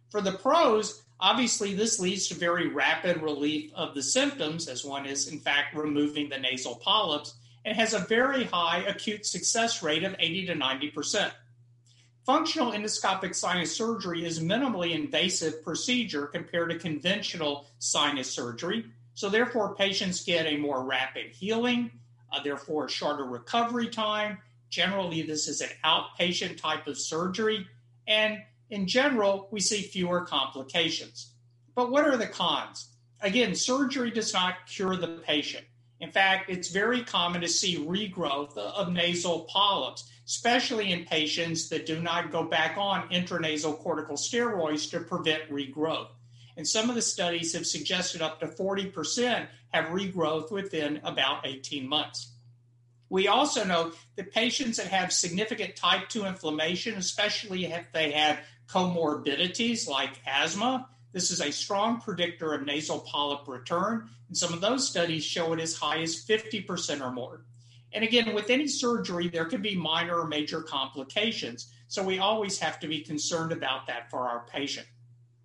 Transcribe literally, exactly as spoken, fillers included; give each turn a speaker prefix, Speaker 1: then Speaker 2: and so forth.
Speaker 1: For the pros, obviously this leads to very rapid relief of the symptoms, as one is in fact removing the nasal polyps, and has a very high acute success rate of eighty to ninety percent. Functional endoscopic sinus surgery is a minimally invasive procedure compared to conventional sinus surgery. So therefore, patients get a more rapid healing, uh, therefore a shorter recovery time. Generally, this is an outpatient type of surgery. And in general, we see fewer complications. But what are the cons? Again, surgery does not cure the patient. In fact, it's very common to see regrowth of nasal polyps, especially in patients that do not go back on intranasal corticosteroids to prevent regrowth. And some of the studies have suggested up to forty percent have regrowth within about eighteen months. We also know that patients that have significant type two inflammation, especially if they have comorbidities like asthma, this is a strong predictor of nasal polyp return, and some of those studies show it as high as fifty percent or more. And again, with any surgery, there could be minor or major complications, so we always have to be concerned about that for our patient.